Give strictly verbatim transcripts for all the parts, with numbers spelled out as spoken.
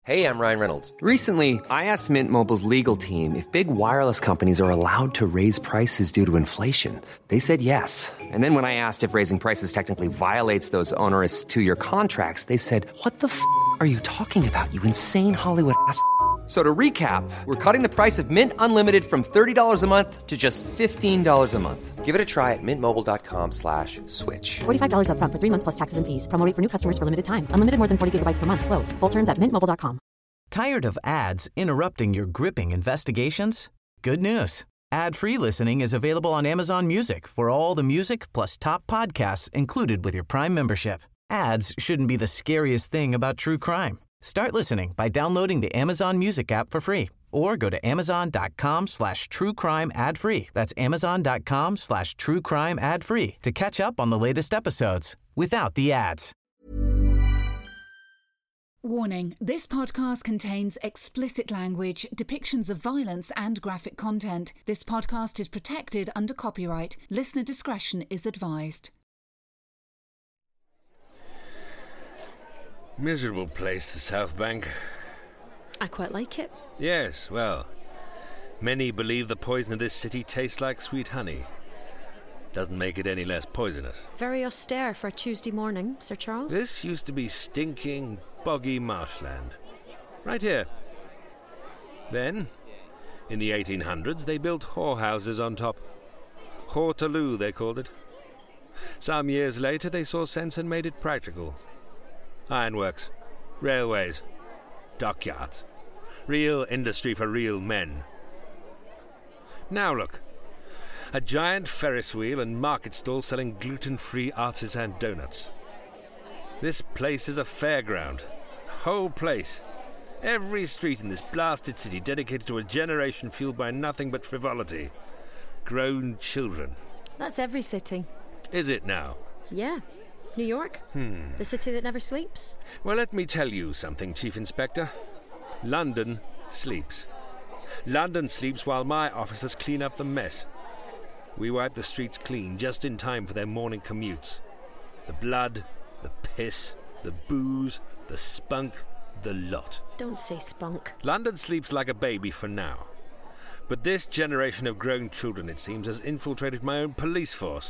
Hey, I'm Ryan Reynolds. Recently, I asked Mint Mobile's legal team if big wireless companies are allowed to raise prices due to inflation. They said yes. And then when I asked if raising prices technically violates those onerous two-year contracts, they said, what the f*** are you talking about, you insane Hollywood ass f- So to recap, we're cutting the price of Mint Unlimited from thirty dollars a month to just fifteen dollars a month. Give it a try at mintmobile.com slash switch. forty-five dollars up front for three months plus taxes and fees. Promo rate for new customers for limited time. Unlimited more than forty gigabytes per month. Slows full terms at mint mobile dot com. Tired of ads interrupting your gripping investigations? Good news. Ad-free listening is available on Amazon Music for all the music plus top podcasts included with your Prime membership. Ads shouldn't be the scariest thing about true crime. Start listening by downloading the Amazon Music app for free or go to amazon.com slash true crime ad free. That's amazon.com slash true crime ad free to catch up on the latest episodes without the ads. Warning, this podcast contains explicit language, depictions of violence and graphic content. This podcast is protected under copyright. Listener discretion is advised. Miserable place, the South Bank. I quite like it. Yes, well, many believe the poison of this city tastes like sweet honey. Doesn't make it any less poisonous. Very austere for a Tuesday morning, Sir Charles. This used to be stinking, boggy marshland. Right here. Then, in the eighteen hundreds, they built whorehouses on top. Hortaloo, they called it. Some years later, they saw sense and made it practical. Ironworks, railways, dockyards. Real industry for real men. Now look. A giant Ferris wheel and market stall selling gluten-free artisan donuts. This place is a fairground. Whole place. Every street in this blasted city dedicated to a generation fueled by nothing but frivolity. Grown children. That's every city. Is it now? Yeah. New York? Hmm. The city that never sleeps? Well, let me tell you something, Chief Inspector. London sleeps. London sleeps while my officers clean up the mess. We wipe the streets clean just in time for their morning commutes. The blood, the piss, the booze, the spunk, the lot. Don't say spunk. London sleeps like a baby for now. But this generation of grown children, it seems, has infiltrated my own police force.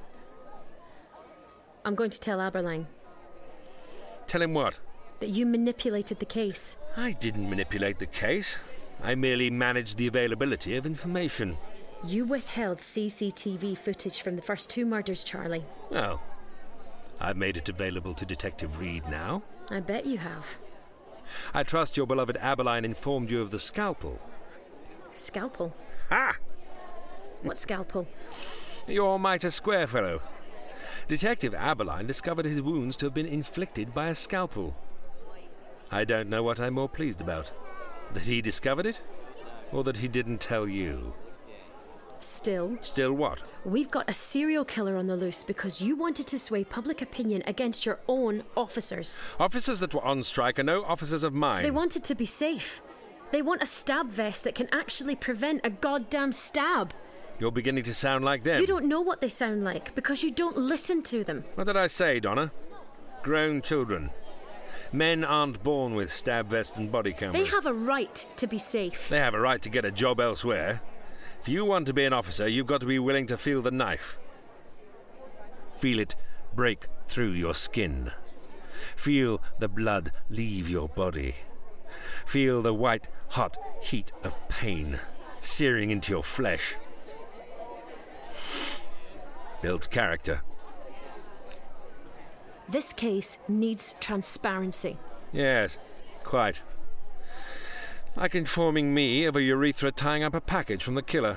I'm going to tell Aberline. Tell him what? That you manipulated the case. I didn't manipulate the case. I merely managed the availability of information. You withheld C C T V footage from the first two murders, Charlie. Well, I've made it available to Detective Reed now. I bet you have. I trust your beloved Aberline informed you of the scalpel. Scalpel? Ha! What scalpel? Your mitre square fellow. Detective Aberline discovered his wounds to have been inflicted by a scalpel. I don't know what I'm more pleased about. That he discovered it, or that he didn't tell you? Still. Still what? We've got a serial killer on the loose because you wanted to sway public opinion against your own officers. Officers that were on strike are no officers of mine. They wanted to be safe. They want a stab vest that can actually prevent a goddamn stab. You're beginning to sound like them. You don't know what they sound like because you don't listen to them. What did I say, Donna? Grown children. Men aren't born with stab vests and body cameras. They have a right to be safe. They have a right to get a job elsewhere. If you want to be an officer, you've got to be willing to feel the knife. Feel it break through your skin. Feel the blood leave your body. Feel the white, hot heat of pain searing into your flesh. Builds character. This case needs transparency. Yes, quite. Like informing me of a urethra tying up a package from the killer.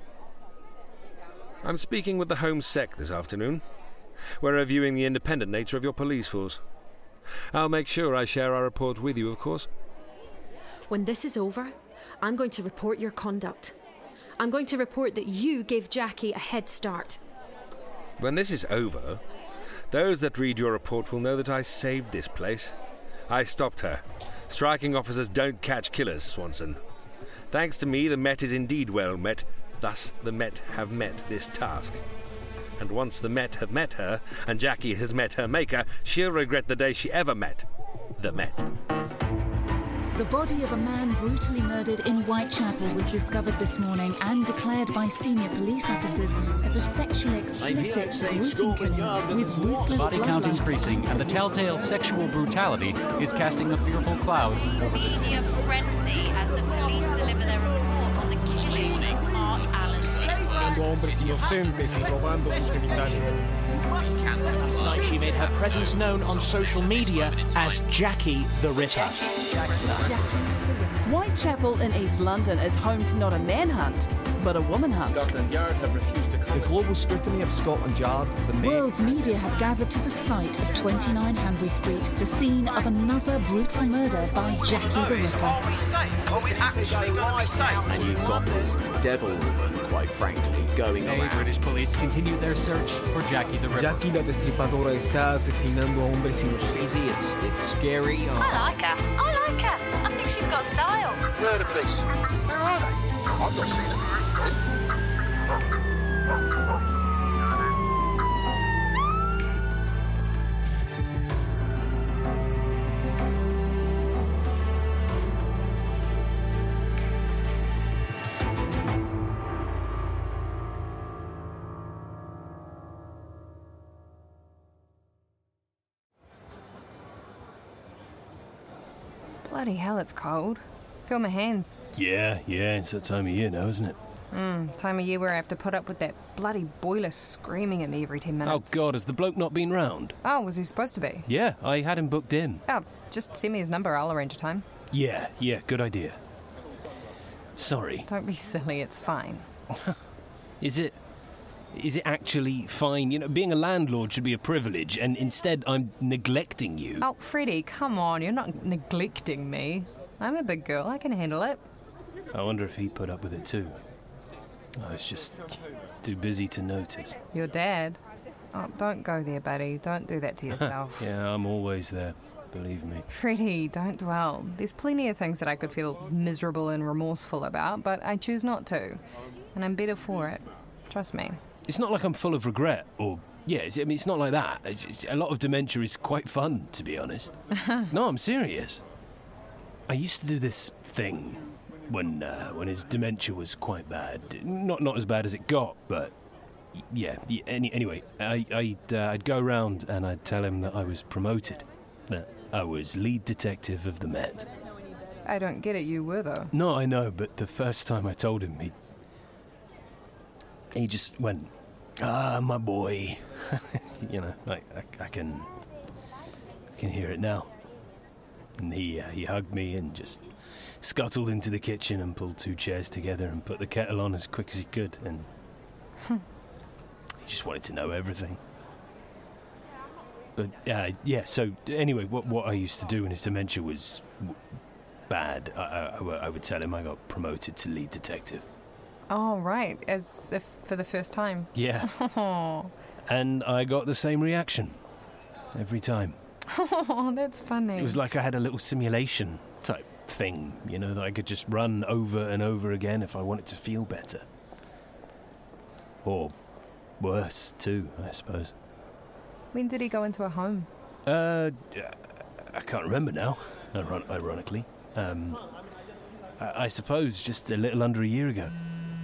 I'm speaking with the Home Sec this afternoon. We're reviewing the independent nature of your police force. I'll make sure I share our report with you, of course. When this is over, I'm going to report your conduct. I'm going to report that you gave Jackie a head start. When this is over, those that read your report will know that I saved this place. I stopped her. Striking officers don't catch killers, Swanson. Thanks to me, the Met is indeed well met. Thus, the Met have met this task. And once the Met have met her, and Jackie has met her maker, she'll regret the day she ever met the Met. The body of a man brutally murdered in Whitechapel was discovered this morning and declared by senior police officers as a sexually explicit, gruesome killing with ruthless Body count bloodlust. increasing, and the telltale sexual brutality is casting a fearful cloud over the city. Media frenzy as the police deliver their report on the killing of Art Allen. Hombres inocentes y robando sus genitales. Last night she made her presence known on social media as Jackie the Ripper. Whitechapel in East London is home to not a manhunt, but a woman hunt. Scotland Yard have refused to The global scrutiny of Scotland Yard, the main... World media have gathered to the site of twenty-nine Hanbury Street, the scene of another brutal murder by Jackie the Ripper. Are we safe? Are we actually going to be safe? And you've got this devil woman, quite frankly, going Hey, around. British police continued their search for Jackie the Ripper. Jackie la Destripadora está asesinando a hombres inocentes. It's, it's scary. I like her. I like her. I think she's got style. Where are the police? Where are they? I've not seen them. Bloody hell, it's cold. Feel my hands. Yeah, yeah, it's that time of year now, isn't it? Mm, time of year where I have to put up with that bloody boiler screaming at me every ten minutes. Oh, God, has the bloke not been round? Oh, was he supposed to be? Yeah, I had him booked in. Oh, just send me his number, I'll arrange a time. Yeah, yeah, good idea. Sorry. Don't be silly, it's fine. Is it... Is it actually fine? You know, being a landlord should be a privilege, and instead I'm neglecting you. Oh, Freddie, come on, you're not neglecting me. I'm a big girl, I can handle it. I wonder if he put up with it too. I was just too busy to notice. Your dad? Oh, don't go there, buddy. Don't do that to yourself. Yeah, I'm always there, believe me. Freddie, don't dwell. There's plenty of things that I could feel miserable and remorseful about, but I choose not to. And I'm better for it. Trust me. It's not like I'm full of regret, or... Yeah, it's, I mean, it's not like that. It's, it's, a lot of dementia is quite fun, to be honest. No, I'm serious. I used to do this thing when uh, when his dementia was quite bad. Not not as bad as it got, but... Yeah, yeah any, anyway, I, I'd, uh, I'd go around and I'd tell him that I was promoted. That I was lead detective of the Met. I don't get it, you were, though. No, I know, but the first time I told him, he... He just went... Ah, my boy. You know, I, I, I can, I can hear it now. And he, uh, he hugged me and just scuttled into the kitchen and pulled two chairs together and put the kettle on as quick as he could. And he just wanted to know everything. But uh, yeah, so anyway, what what I used to do when his dementia was w- bad, I, I, I would tell him I got promoted to lead detective. Oh, right, as if for the first time. Yeah. And I got the same reaction every time. Oh, that's funny. It was like I had a little simulation type thing, you know, that I could just run over and over again if I wanted to feel better. Or worse, too, I suppose. When did he go into a home? Uh, I can't remember now, iron- ironically. Um, I-, I suppose just a little under a year ago.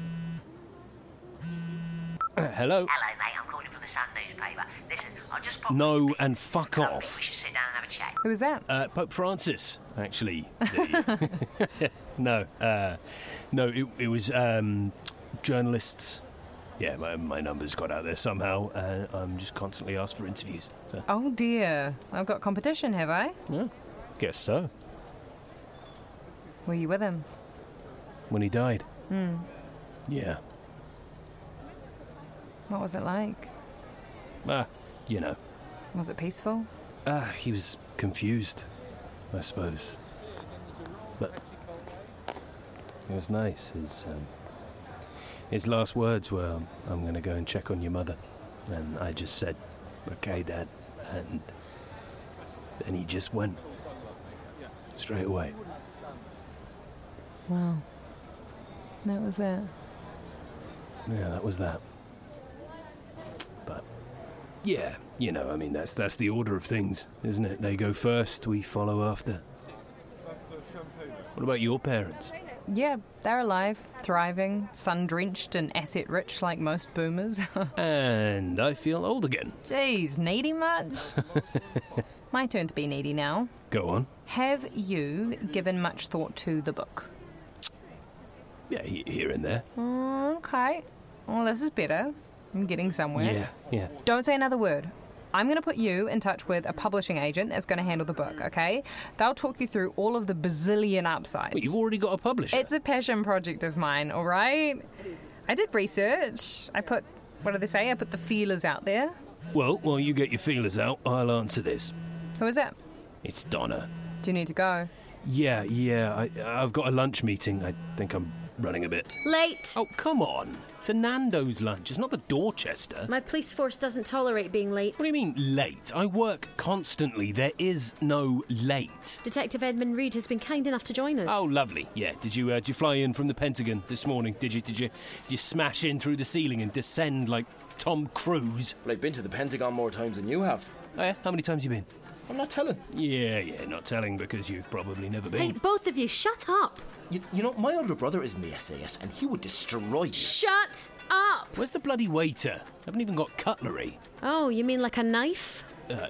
Uh, hello? Hello, mate. I'm calling from the Sun newspaper. Listen, I just popped... No, and fuck I off. think we should sit down and have a chat. Who was that? Uh, Pope Francis, actually. The- no, uh, no, it, it was um, journalists. Yeah, my, my number's got out there somehow, and I'm just constantly asked for interviews. So. Oh, dear. I've got competition, have I? Yeah, guess so. Were you with him? When he died? Hmm. Yeah. What was it like? Ah, you know. Was it peaceful? Ah, he was confused, I suppose. But it was nice. His um, his last words were, "I'm going to go and check on your mother," and I just said, "Okay, Dad," and then he just went straight away. Wow. That was it. Yeah, that was that. But yeah, you know, I mean, that's that's the order of things, isn't it? They go first, we follow after. What about your parents? Yeah, they're alive, thriving, sun-drenched and asset-rich like most boomers. And I feel old again. Jeez, needy much? My turn to be needy now. Go on. Have you given much thought to the book? Yeah, here and there. Mm, okay. Well, this is better. I'm getting somewhere. Yeah, yeah. Don't say another word. I'm going to put you in touch with a publishing agent that's going to handle the book, okay? They'll talk you through all of the bazillion upsides. Well, you've already got a publisher. It's a passion project of mine, all right? I did research. I put, what do they say? I put the feelers out there. Well, while you get your feelers out, I'll answer this. Who is it? It's Donna. Do you need to go? Yeah, yeah. I, I've got a lunch meeting. I think I'm running a bit. Late. Oh, come on. It's a Nando's lunch. It's not the Dorchester. My police force doesn't tolerate being late. What do you mean, late? I work constantly. There is no late. Detective Edmund Reed has been kind enough to join us. Oh, lovely. Yeah. Did you uh, did you fly in from the Pentagon this morning? Did you? Did you? Did you smash in through the ceiling and descend like Tom Cruise? Well, I've been to the Pentagon more times than you have. Oh, yeah? How many times have you been? I'm not telling. Yeah, yeah, not telling because you've probably never been. Hey, both of you, shut up. You, you know, my older brother is in the S A S and he would destroy you. Shut up. Where's the bloody waiter? I haven't even got cutlery. Oh, you mean like a knife? Uh,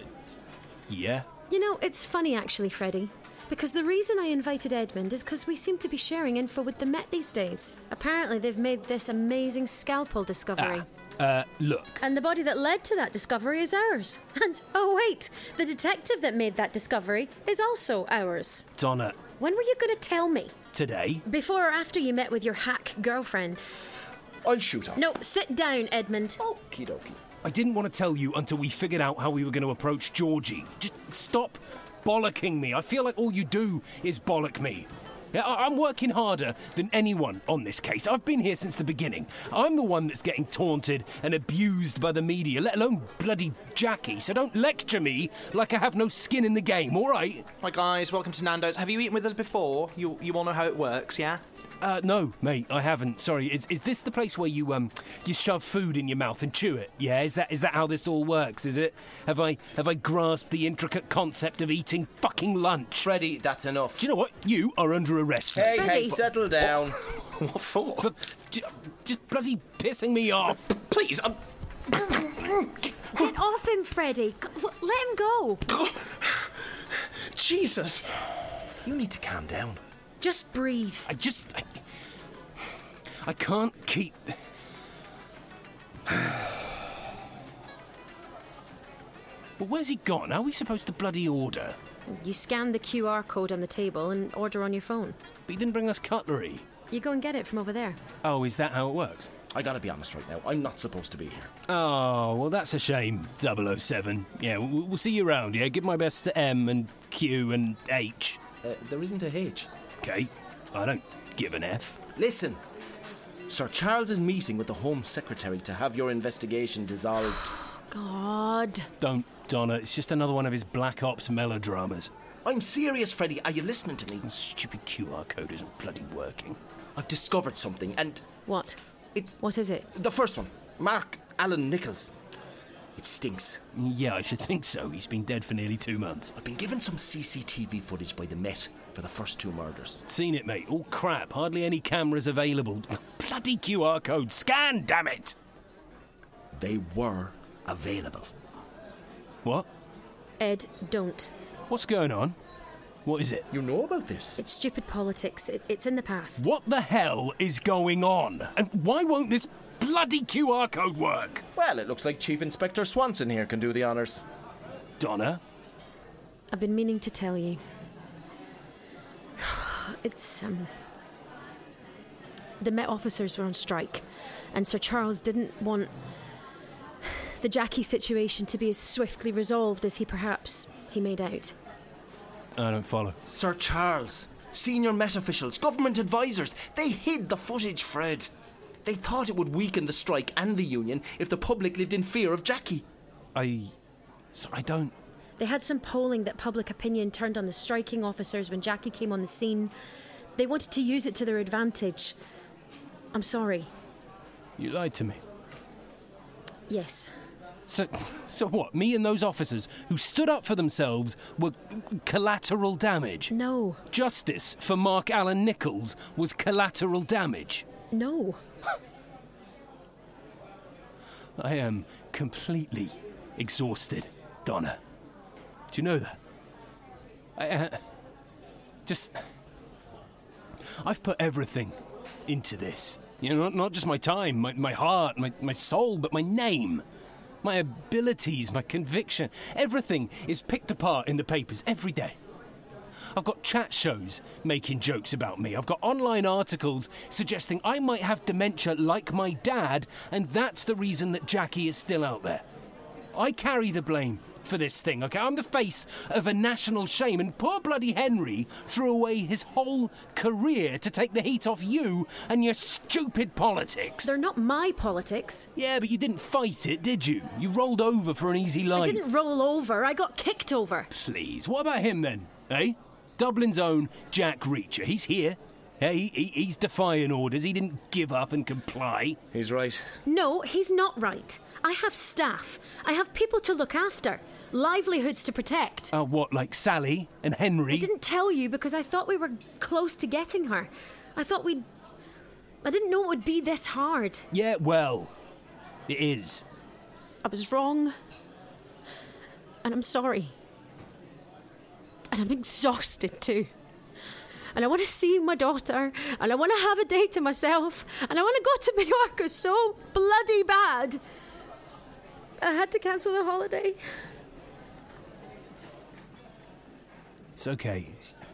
yeah. You know, it's funny actually, Freddie. Because the reason I invited Edmund is because we seem to be sharing info with the Met these days. Apparently they've made this amazing scalpel discovery. Ah. Uh, look. And the body that led to that discovery is ours. And, oh wait, the detective that made that discovery is also ours. Donna. When were you going to tell me? Today. Before or after you met with your hack girlfriend? I'll shoot her. No, sit down, Edmund. Okie dokie. I didn't want to tell you until we figured out how we were going to approach Georgie. Just stop bollocking me. I feel like all you do is bollock me. I'm working harder than anyone on this case. I've been here since the beginning. I'm the one that's getting taunted and abused by the media, let alone bloody Jackie. So don't lecture me like I have no skin in the game, all right? Hi, guys. Welcome to Nando's. Have you eaten with us before? You you all know how it works, yeah? Uh, no, mate, I haven't. Sorry. Is is this the place where you um you shove food in your mouth and chew it? Yeah, is that is that how this all works? Is it? Have I have I grasped the intricate concept of eating fucking lunch? Freddie, that's enough. Do you know what? You are under arrest. Hey, Freddie. hey, settle down. What, what for? For j- just bloody pissing me off. Please, I'm... Get off him, Freddie. Let him go. Jesus. You need to calm down. Just breathe. I just... I, I can't keep... Well, where's he gone? How are we supposed to bloody order? You scan the Q R code on the table and order on your phone. But he didn't bring us cutlery. You go and get it from over there. Oh, is that how it works? I gotta be honest right now. I'm not supposed to be here. Oh, well, that's a shame, double oh seven. Yeah, we'll, we'll see you around, yeah? Give my best to M and Q and H. Uh, there isn't a H. Okay, I don't give an F. Listen, Sir Charles is meeting with the Home Secretary to have your investigation dissolved. God. Don't, Donna. It's just another one of his Black Ops melodramas. I'm serious, Freddie. Are you listening to me? The stupid Q R code isn't bloody working. I've discovered something, and... What? It... What is it? The first one. Mark Allen Nichols. It stinks. Yeah, I should think so. He's been dead for nearly two months. I've been given some C C T V footage by the Met for the first two murders. Seen it, mate. All crap. Hardly any cameras available. Bloody Q R code. Scan, damn it! They were available. What? Ed, don't. What's going on? What is it? You know about this? It's stupid politics. It, it's in the past. What the hell is going on? And why won't this bloody Q R code work? Well, it looks like Chief Inspector Swanson here can do the honours. Donna? I've been meaning to tell you. It's, um... The Met officers were on strike, and Sir Charles didn't want the Jackie situation to be as swiftly resolved as he perhaps he made out. I don't follow. Sir Charles, senior Met officials, government advisors, they hid the footage, Fred. They thought it would weaken the strike and the union if the public lived in fear of Jackie. I... So I don't... They had some polling that public opinion turned on the striking officers when Jackie came on the scene. They wanted to use it to their advantage. I'm sorry. You lied to me. Yes. So, so what? Me and those officers who stood up for themselves were collateral damage? No. Justice for Mark Allen Nichols was collateral damage? No. I am completely exhausted, Donna. Do you know that? I, uh, just... I've put everything into this. You know, not, not just my time, my, my heart, my, my soul, but my name. My abilities, my conviction. Everything is picked apart in the papers every day. I've got chat shows making jokes about me. I've got online articles suggesting I might have dementia like my dad, and that's the reason that Jackie is still out there. I carry the blame for this thing, okay? I'm the face of a national shame, and poor bloody Henry threw away his whole career to take the heat off you and your stupid politics. They're not my politics. Yeah, but you didn't fight it, did you? You rolled over for an easy life. I didn't roll over. I got kicked over. Please, what about him then, eh? Dublin's own Jack Reacher. He's here. Hey, he, he's defying orders. He didn't give up and comply. He's right. No, he's not right. I have staff. I have people to look after. Livelihoods to protect. Uh, what, like Sally and Henry? I didn't tell you because I thought we were close to getting her. I thought we'd... I didn't know it would be this hard. Yeah, well, it is. I was wrong. And I'm sorry. And I'm exhausted too. And I want to see my daughter, and I want to have a day to myself, and I want to go to Mallorca so bloody bad. I had to cancel the holiday. It's okay.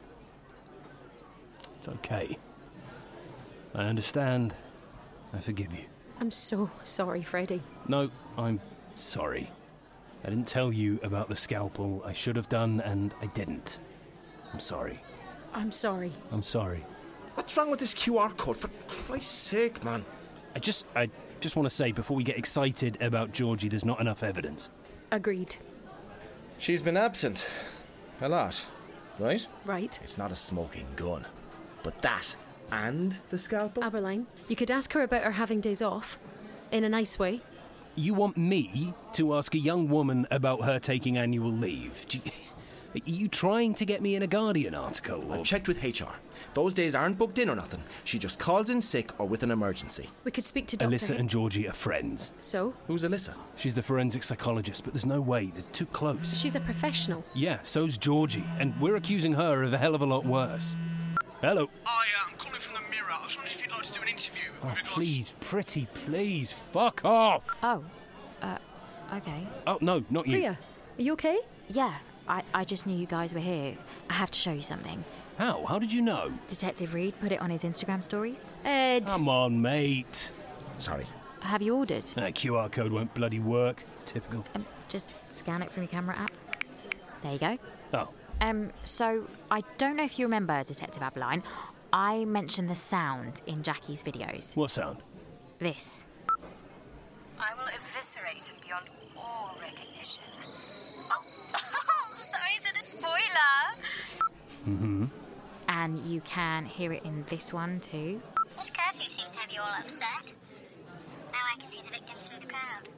It's okay. I understand. I forgive you. I'm so sorry, Freddie. No, I'm sorry. I didn't tell you about the scalpel. I should have done, and I didn't. I'm sorry. I'm sorry. I'm sorry. What's wrong with this Q R code? For Christ's sake, man. I just, I just want to say, before we get excited about Georgie, there's not enough evidence. Agreed. She's been absent. A lot. Right? Right. It's not a smoking gun. But that and the scalpel? Aberline, you could ask her about her having days off. In a nice way. You want me to ask a young woman about her taking annual leave? Do you, are you trying to get me in a Guardian article? Or... I've checked with H R. Those days aren't booked in or nothing. She just calls in sick or with an emergency. We could speak to Doctor Alyssa H- and Georgie are friends. So? Who's Alyssa? She's the forensic psychologist, but there's no way. They're too close. She's a professional. Yeah, so's Georgie, and we're accusing her of a hell of a lot worse. Hello. Hi, uh, I'm calling from the Mirror. I was wondering if you'd like to do an interview Oh, with regards... please, pretty, please, fuck off. Oh, uh, okay. Oh, no, not you. Priya, are you okay? Yeah, I, I just knew you guys were here. I have to show you something. How? How did you know? Detective Reed put it on his Instagram stories. Ed. Come on, mate. Sorry. Have you ordered? That Q R code won't bloody work. Typical. Um, just scan it from your camera app. There you go. Oh. Um, so, I don't know if you remember, Detective Aberline, I mentioned the sound in Jackie's videos. What sound? This. I will eviscerate him beyond all recognition. Oh, sorry for the spoiler. Mm-hmm. And you can hear it in this one too. This curfew seems to have you all upset. Now I can see the victims through the crowd.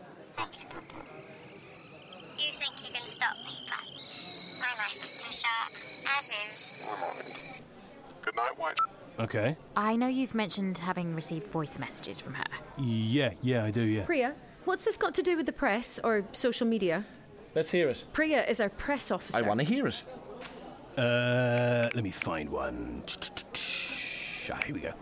You think you can stop me, but my knife is too sharp, as is. Good night, White. Okay. I know you've mentioned having received voice messages from her. Yeah, yeah, I do, yeah. Priya, what's this got to do with the press or social media? Let's hear it. Priya is our press officer. I want to hear it. Uh, let me find one. Ah, here we go.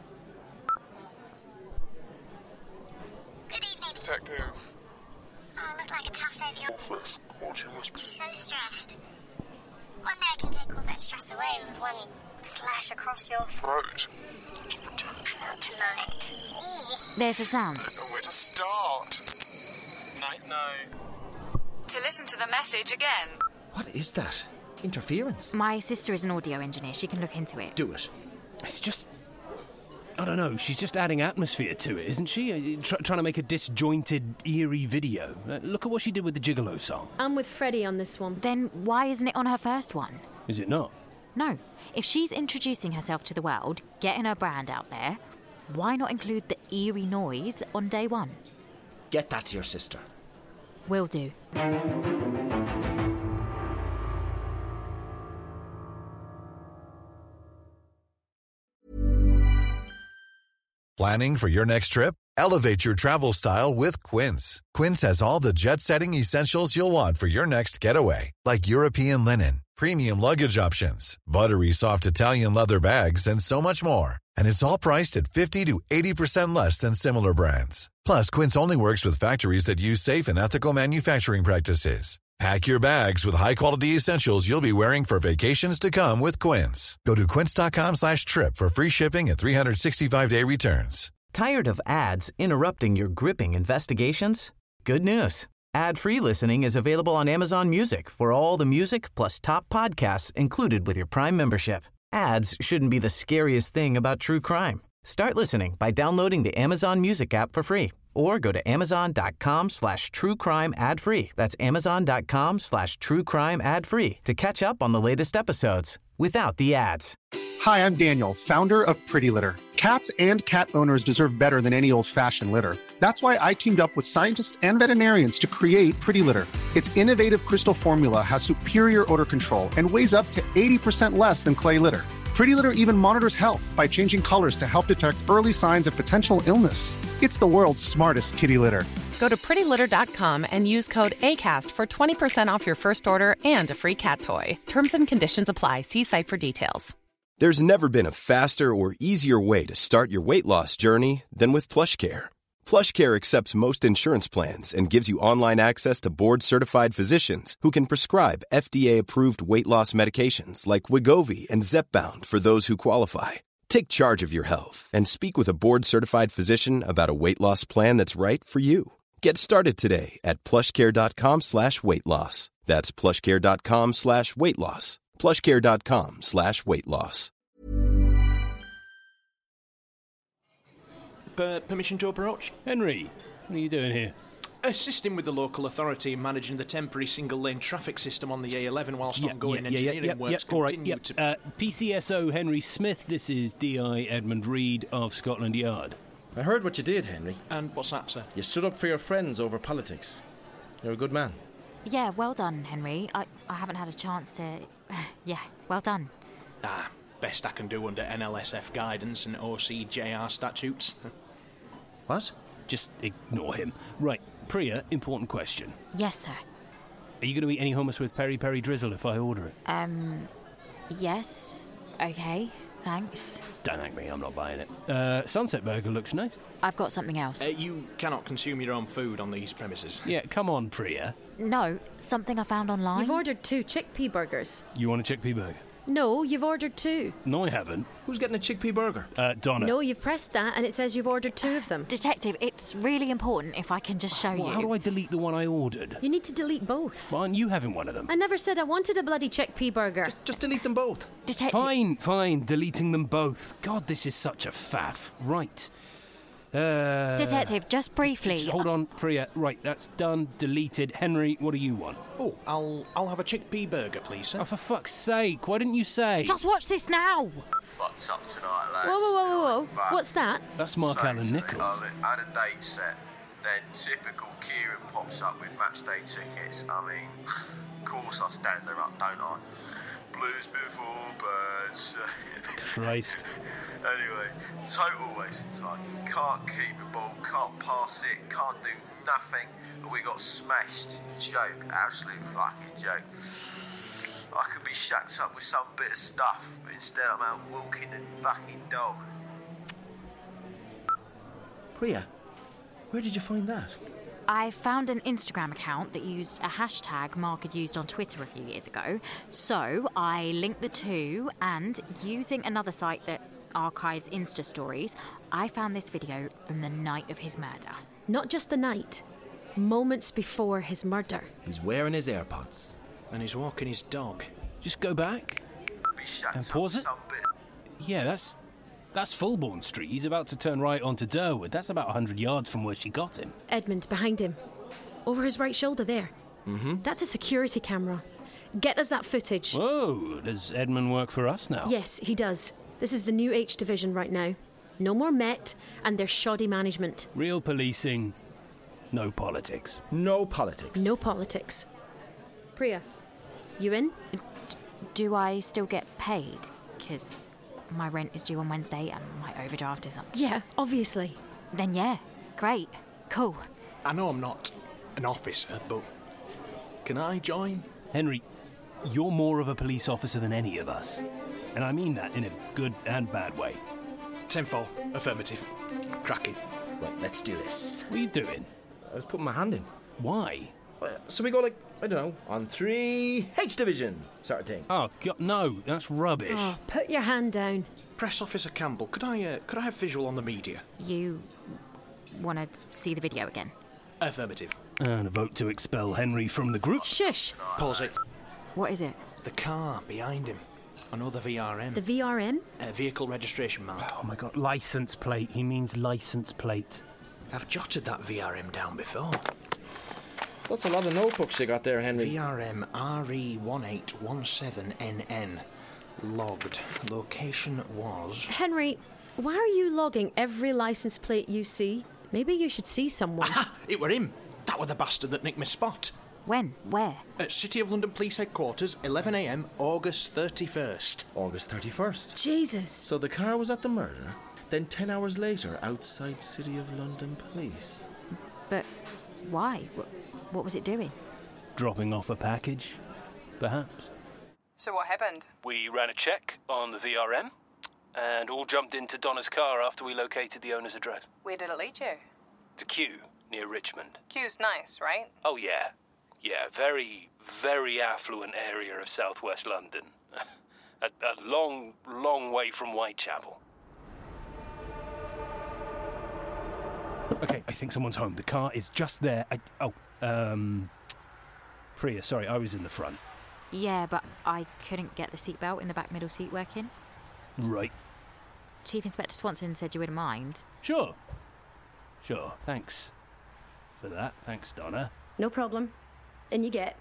Good evening. Detective. Oh, look like a tough day at the office. So stressed. One day I can take all that stress away with one slash across your Throat. Not tonight. There's the sound. I don't know where to start. Night, night. To listen to the message again. What is that? Interference? My sister is an audio engineer. She can look into it. Do it. It's just... I don't know, she's just adding atmosphere to it, isn't she? Try, trying to make a disjointed, eerie video. Uh, look at what she did with the Gigolo song. I'm with Freddie on this one. Then why isn't it on her first one? Is it not? No. If she's introducing herself to the world, getting her brand out there, why not include the eerie noise on day one? Get that to your sister. Will do. Planning for your next trip? Elevate your travel style with Quince. Quince has all the jet-setting essentials you'll want for your next getaway, like European linen, premium luggage options, buttery soft Italian leather bags, and so much more. And it's all priced at fifty to eighty percent less than similar brands. Plus, Quince only works with factories that use safe and ethical manufacturing practices. Pack your bags with high-quality essentials you'll be wearing for vacations to come with Quince. Go to quince.com slash trip for free shipping and three sixty-five day returns. Tired of ads interrupting your gripping investigations? Good news. Ad-free listening is available on Amazon Music for all the music plus top podcasts included with your Prime membership. Ads shouldn't be the scariest thing about true crime. Start listening by downloading the Amazon Music app for free or go to amazon.com slash true crime ad free. That's amazon.com slash true crime ad free to catch up on the latest episodes without the ads. Hi, I'm Daniel, founder of Pretty Litter. Cats and cat owners deserve better than any old-fashioned litter. That's why I teamed up with scientists and veterinarians to create Pretty Litter. Its innovative crystal formula has superior odor control and weighs up to eighty percent less than clay litter. Pretty Litter even monitors health by changing colors to help detect early signs of potential illness. It's the world's smartest kitty litter. Go to pretty litter dot com and use code ACAST for twenty percent off your first order and a free cat toy. Terms and conditions apply. See site for details. There's never been a faster or easier way to start your weight loss journey than with PlushCare. PlushCare accepts most insurance plans and gives you online access to board-certified physicians who can prescribe F D A-approved weight loss medications like Wegovy and Zepbound for those who qualify. Take charge of your health and speak with a board-certified physician about a weight loss plan that's right for you. Get started today at plushcare.com slash weight loss. That's plushcare.com slash weight loss. plushcare.com slash weight loss. Per- permission to approach? Henry, what are you doing here? Assisting with the local authority in managing the temporary single-lane traffic system on the A eleven whilst Yeah, ongoing yeah, yeah, engineering yeah, works yeah, all right, continue yeah. to... Uh, P C S O Henry Smith, this is D I Edmund Reed of Scotland Yard. I heard what you did, Henry. And what's that, sir? You stood up for your friends over politics. You're a good man. Yeah, well done, Henry. I, I haven't had a chance to... yeah, well done. Ah, best I can do under N L S F guidance and O C J R statutes. What? Just ignore him. Right, Priya, important question. Yes, sir. Are you going to eat any hummus with peri peri drizzle if I order it? Um, yes. Okay, thanks. Don't act me, I'm not buying it. Uh, Sunset Burger looks nice. I've got something else. Uh, you cannot consume your own food on these premises. Yeah, come on, Priya. No, something I found online. You've ordered two chickpea burgers. You want a chickpea burger? No, you've ordered two. No, I haven't. Who's getting a chickpea burger? Uh, Donna. No, you've pressed that and it says you've ordered two of them. Detective, it's really important if I can just show Well, you. how do I delete the one I ordered? You need to delete both. Why aren't you having one of them? I never said I wanted a bloody chickpea burger. Just, just delete them both. Detective. Fine, fine, deleting them both. God, this is such a faff. Right. Uh, Detective, just briefly. Just hold on, Priya. Right, that's done. Deleted. Henry, what do you want? Oh, I'll I'll have a chickpea burger, please, sir. Oh, for fuck's sake, why didn't you say? Just watch this now. Fucked up tonight, lads. Whoa, whoa, whoa, whoa, whoa. But What's that? That's Mark Allen Nichols. I had a date set, then typical Kieran pops up with match day tickets. I mean, of course I stand her up, don't I? Blues before birds. Christ. Anyway, total waste of time. Can't keep the ball, can't pass it, can't do nothing. We got smashed. Joke, absolute fucking joke. I could be shacked up with some bit of stuff, but instead I'm out walking a fucking dog. Priya, where did you find that? I found an Instagram account that used a hashtag Mark had used on Twitter a few years ago. So I linked the two, and using another site that archives Insta stories, I found this video from the night of his murder. Not just the night, moments before his murder. He's wearing his AirPods. And he's walking his dog. Just go back and pause it. Yeah, that's that's Fulbourn Street. He's about to turn right onto Durwood. That's about one hundred yards from where she got him. Edmund, behind him. Over his right shoulder there. Mm-hmm. That's a security camera. Get us that footage. Whoa, does Edmund work for us now? Yes, he does. This is the new H division right now. No more Met, and their shoddy management. Real policing, No politics. No politics. No politics. Priya, you in? Do I still get paid? Because my rent is due on Wednesday and my overdraft is up. Yeah, obviously. Then yeah, great, cool. I know I'm not an officer, but can I join? Henry, you're more of a police officer than any of us. And I mean that in a good and bad way. ten four, affirmative. Cracking. Right, let's do this. What are you doing? I was putting my hand in. Why? Uh, so we go like, I don't know, on three, H division sort of thing. Oh, God, no, that's rubbish. Oh, put your hand down. Press Officer Campbell, could I, uh, could I have visual on the media? You want to see the video again? Affirmative. And a vote to expel Henry from the group. Shush. Pause it. What is it? The car behind him. I know the V R M. The V R M? Uh, vehicle registration mark. Oh, my God, licence plate. He means licence plate. I've jotted that V R M down before. That's a lot of notebooks you got there, Henry. V R M R E one eight one seven N N. Logged. Location was... Henry, why are you logging every licence plate you see? Maybe you should see someone. Aha! It were him. That were the bastard that nicked my spot. When? Where? At City of London Police Headquarters, eleven a m, August thirty-first. August thirty-first. Jesus. So the car was at the murder, then ten hours later, outside City of London Police. But why? What, what was it doing? Dropping off a package, perhaps. So what happened? We ran a check on the V R M and all jumped into Donna's car after we located the owner's address. Where did it lead you? To Kew, near Richmond. Kew's nice, right? Oh, yeah. Yeah, very, very affluent area of southwest London. a, a long, long way from Whitechapel. Okay, I think someone's home. The car is just there. I, oh, um... Priya, sorry, I was in the front. Yeah, but I couldn't get the seatbelt in the back middle seat working. Right. Chief Inspector Swanson said you wouldn't mind. Sure. Sure, thanks for that. Thanks, Donna. No problem. And you get.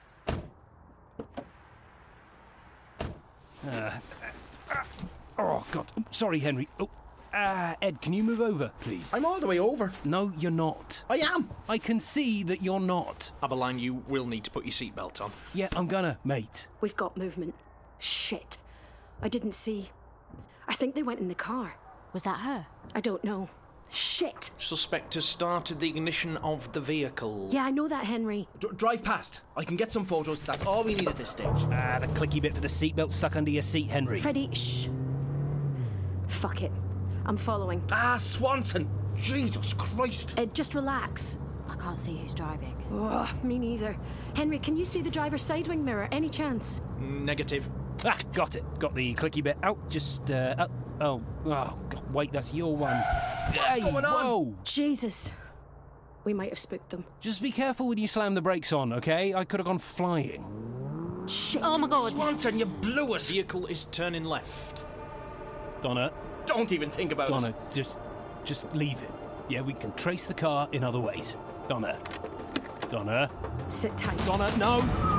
Uh, uh, uh, oh, God. Oh, sorry, Henry. Oh, uh, Ed, can you move over, please? I'm all the way over. No, you're not. I am. I can see that you're not. Aberline, you will need to put your seatbelt on. Yeah, I'm gonna, mate. We've got movement. Shit. I didn't see. I think they went in the car. Was that her? I don't know. Shit. Suspect has started the ignition of the vehicle. Yeah, I know that, Henry. D- drive past. I can get some photos. That's all we need at this stage. Ah, the clicky bit for the seatbelt stuck under your seat, Henry. Freddie, shh. Fuck it. I'm following. Ah, Swanson. Jesus Christ. Ed, just relax. I can't see who's driving. Oh, me neither. Henry, can you see the driver's side wing mirror? Any chance? Negative. Ah, got it. Got the clicky bit out. Just, uh, up. Oh, oh, God, wait, that's your one. What's hey, going on? Whoa. Jesus. We might have spooked them. Just be careful when you slam the brakes on, okay? I could have gone flying. Shit. Oh, my God. Swanson, you blew us. Vehicle is turning left. Donna. Don't even think about Donna, it. Donna, just, just leave it. Yeah, we can trace the car in other ways. Donna. Donna. Sit tight. Donna, no.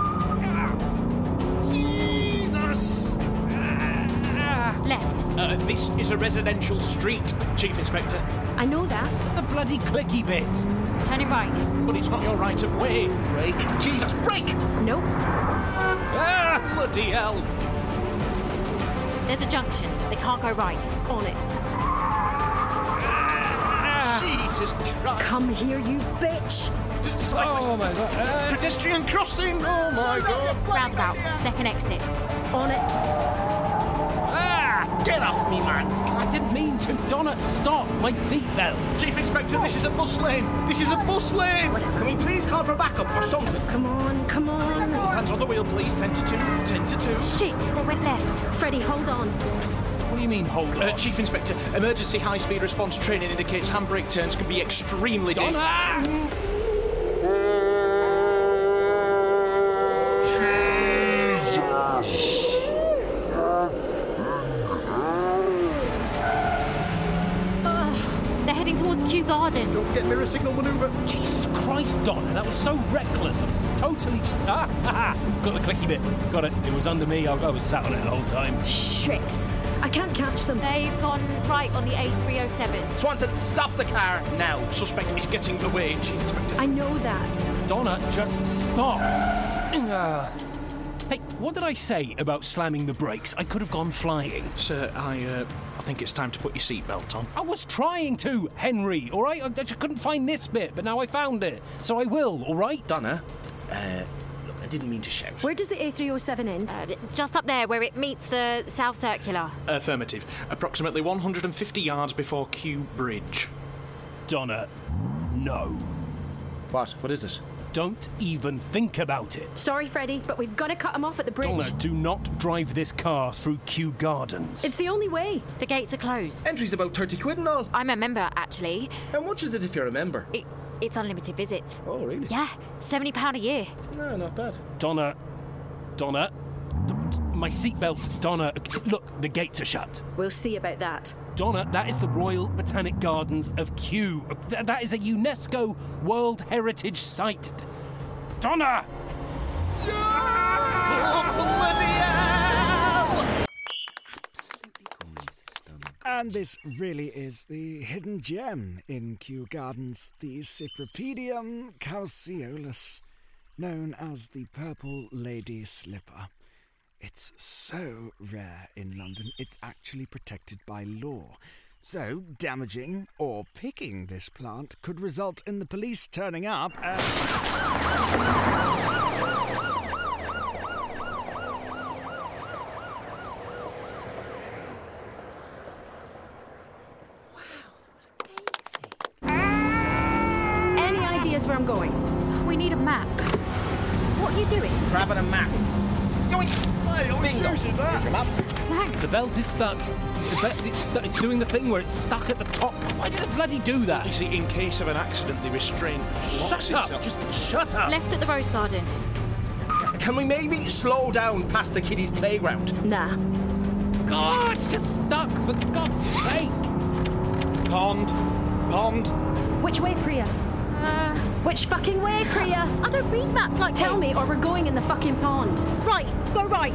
Jesus. Left. Uh, this is a residential street, Chief Inspector. I know that. What's the bloody clicky bit? Turning right. But it's not your right of way. Brake. Jesus, brake! Nope. Ah, bloody hell. There's a junction. They can't go right. On it. Jesus Christ. Come here, you bitch. Oh, my God. Uh, Pedestrian crossing. Oh, my God. Roundabout. Second exit. On it. Ah! Get off me, man. I didn't mean to. Donna, stop. My seatbelt. Chief Inspector, this is a bus lane. This is a bus lane. Can we please call for backup or something? Come on, come on. Hands on the wheel, please. ten to two. ten to two. Shit, they went left. Freddie, hold on. What do you mean, hold on? Uh, Chief Inspector, emergency high-speed response training indicates handbrake turns can be extremely dangerous. Donna! They're heading towards Kew Garden. Don't forget mirror signal manoeuvre. Jesus Christ, Donna, that was so reckless. I'm totally... Ah, ah, got the clicky bit. Got it. It was under me. I, I was sat on it the whole time. Shit. I can't catch them. They've gone right on the A three oh seven. Swanson, stop the car now. Suspect is getting away, Chief Inspector. I know that. Donna, just stop. Uh, hey, what did I say about slamming the brakes? I could have gone flying. Sir, I, uh, I think it's time to put your seatbelt on. I was trying to, Henry, all right? I just couldn't find this bit, but now I found it. So I will, all right? Donna, uh, look, I didn't mean to shout. Where does the A three oh seven end? Uh, just up there where it meets the South Circular. Affirmative. Approximately one hundred fifty yards before Kew Bridge. Donna, no. What? What is it? Don't even think about it. Sorry, Freddie, but we've got to cut him off at the bridge. Donna, do not drive this car through Kew Gardens. It's the only way. The gates are closed. Entry's about thirty quid and all. I'm a member, actually. How much is it if you're a member? It, it's unlimited visits. Oh, really? Yeah, seventy pounds a year. No, not bad. Donna, Donna, my seatbelt, Donna. Look, the gates are shut. We'll see about that. Donna, that is the Royal Botanic Gardens of Kew. Th- that is a UNESCO World Heritage Site. Donna! And this really is the hidden gem in Kew Gardens, the Cypripedium calceolus, known as the Purple Lady Slipper. It's so rare in London, it's actually protected by law. So, damaging or picking this plant could result in the police turning up and... Any ideas where I'm going? We need a map. What are you doing? Grabbing a map. Yoink! Bingo. Here's your map. Thanks. The belt is stuck. The belt, it's, stu- it's doing the thing where it's stuck at the top. Why does it bloody do that? You see, in case of an accident, the restraint locks Shut up! itself. Just shut up! Left at the Rose Garden. Can we maybe slow down past the kiddies' playground? Nah. God, it's just stuck, for God's sake! Pond. Pond. Which way, Priya? Uh... Which fucking way, Priya? I don't read maps like Tell this. me, or we're going in the fucking pond. Right, go right.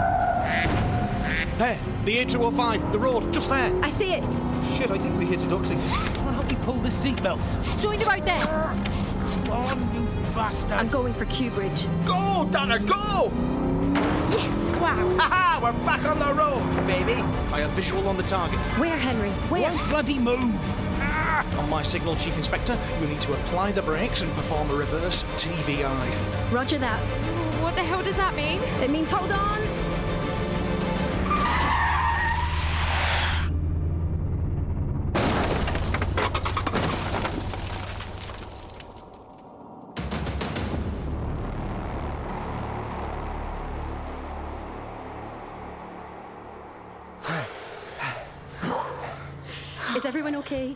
There, the A two oh five, the road, just there. I see it. Shit, I think we hit a duckling. Why don't we pull the seatbelt? Join the road there. Come on, you bastard. I'm going for Kew Bridge. Go, Donna, go! Yes! Wow. Ha-ha, we're back on the road, baby. I have visual on the target. Where, Henry? Where? Don't bloody move! On my signal, Chief Inspector, you need to apply the brakes and perform a reverse T V I. Roger that. What the hell does that mean? It means hold on. Is everyone okay?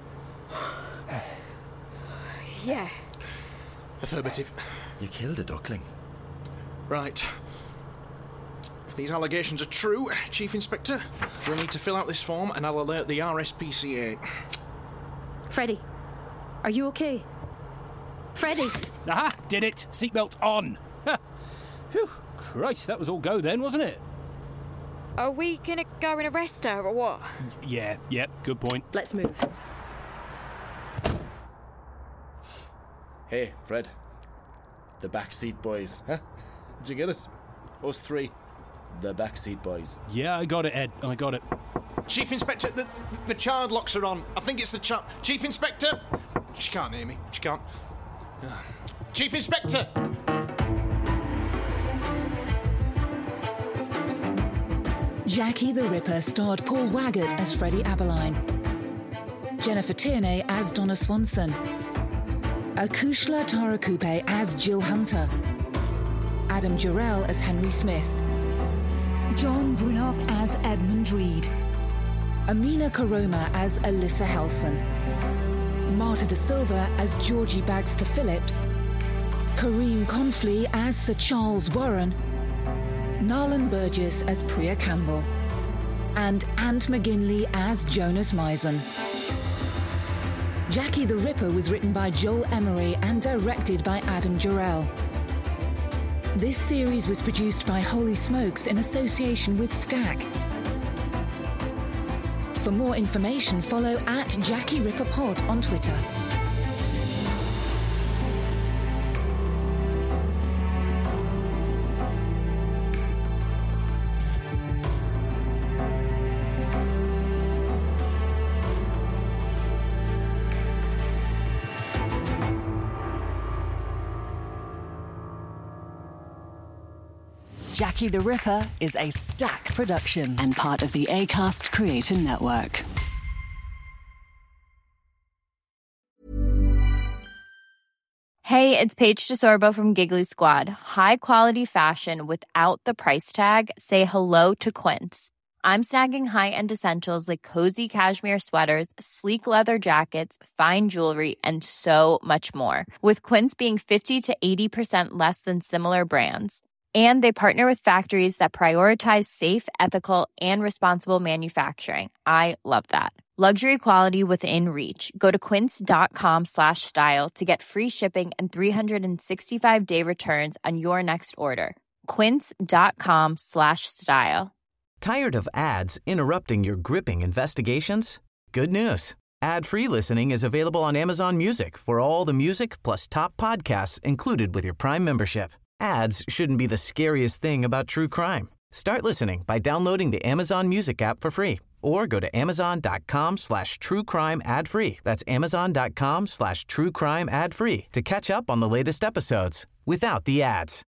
Yeah. Affirmative. You killed a duckling. Right. If these allegations are true, Chief Inspector, we'll need to fill out this form and I'll alert the R S P C A. Freddie, are you okay? Freddie! Aha! Did it! Seatbelt on! Ha. Phew! Christ, that was all go then, wasn't it? Are we gonna go and arrest her or what? Yeah, yeah, good point. Let's move. Hey, Fred. The Backseat Boys. Huh? Did you get it? Us three. The Backseat Boys. Yeah, I got it, Ed. I got it. Chief Inspector, the, the child locks are on. I think it's the child. Chief Inspector! She can't hear me. She can't. Chief Inspector! Jackie the Ripper starred Paul Waggett as Freddie Aberline, Jennifer Tierney as Donna Swanson, Akushla Tarakupe as Jill Hunter, Adam Jarrell as Henry Smith, John Brunop as Edmund Reed, Amina Karoma as Alyssa Helson, Marta da Silva as Georgie Bagster Phillips, Kareem Confley as Sir Charles Warren, Narlan Burgess as Priya Campbell, and Ant McGinley as Jonas Misen. Jackie the Ripper was written by Joel Emery and directed by Adam Jarrell. This series was produced by Holy Smokes in association with Stack. For more information, follow at Jackie Ripper Pod on Twitter. Jackie the Ripper is a Stack production and part of the Acast Creator Network. Hey, it's Paige DeSorbo from Giggly Squad. High quality fashion without the price tag. Say hello to Quince. I'm snagging high-end essentials like cozy cashmere sweaters, sleek leather jackets, fine jewelry, and so much more. With Quince being fifty to eighty percent less than similar brands. And they partner with factories that prioritize safe, ethical, and responsible manufacturing. I love that. Luxury quality within reach. Go to quince.com slash style to get free shipping and three sixty-five day returns on your next order. Quince.com slash style. Tired of ads interrupting your gripping investigations? Good news. Ad-free listening is available on Amazon Music for all the music plus top podcasts included with your Prime membership. Ads shouldn't be the scariest thing about true crime. Start listening by downloading the Amazon Music app for free or go to amazon.com slash true crime ad free. That's amazon.com slash true crime ad free to catch up on the latest episodes without the ads.